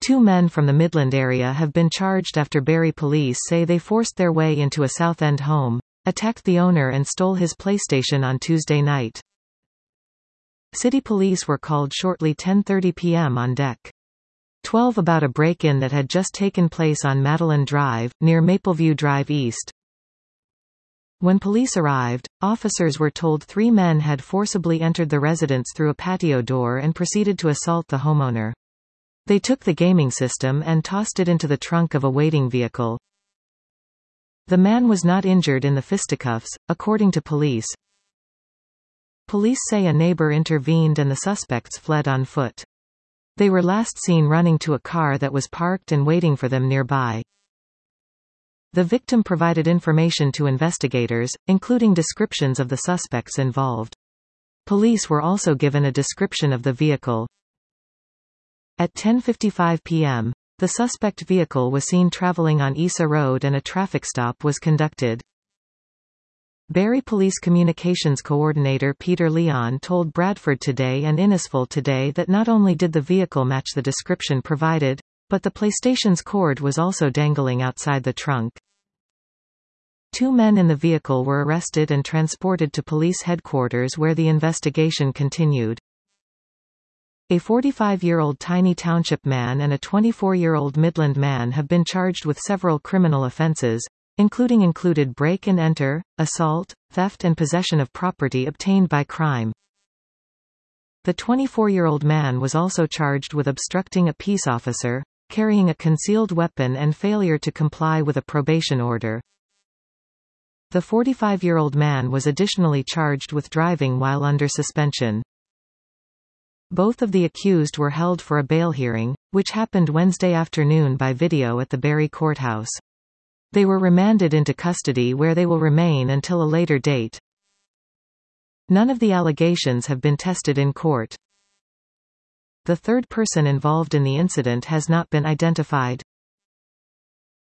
Two men from the Midland area have been charged after Barrie police say they forced their way into a South End home, attacked the owner and stole his PlayStation on Tuesday night. City police were called shortly 10:30 p.m. on deck 12 about a break-in that had just taken place on Madeline Drive, near Mapleview Drive East. When police arrived, officers were told three men had forcibly entered the residence through a patio door and proceeded to assault the homeowner. They took the gaming system and tossed it into the trunk of a waiting vehicle. The man was not injured in the fisticuffs, according to police. Police say a neighbor intervened and the suspects fled on foot. They were last seen running to a car that was parked and waiting for them nearby. The victim provided information to investigators, including descriptions of the suspects involved. Police were also given a description of the vehicle. At 10:55 p.m., the suspect vehicle was seen traveling on Isa Road and a traffic stop was conducted. Barrie Police Communications Coordinator Peter Leon told Bradford Today and Innisfil Today that not only did the vehicle match the description provided, but the PlayStation's cord was also dangling outside the trunk. Two men in the vehicle were arrested and transported to police headquarters where the investigation continued. A 45-year-old Tiny Township man and a 24-year-old Midland man have been charged with several criminal offences, including break and enter, assault, theft and possession of property obtained by crime. The 24-year-old man was also charged with obstructing a peace officer, carrying a concealed weapon and failure to comply with a probation order. The 45-year-old man was additionally charged with driving while under suspension. Both of the accused were held for a bail hearing, which happened Wednesday afternoon by video at the Barrie courthouse. They were remanded into custody where they will remain until a later date. None of the allegations have been tested in court. The third person involved in the incident has not been identified.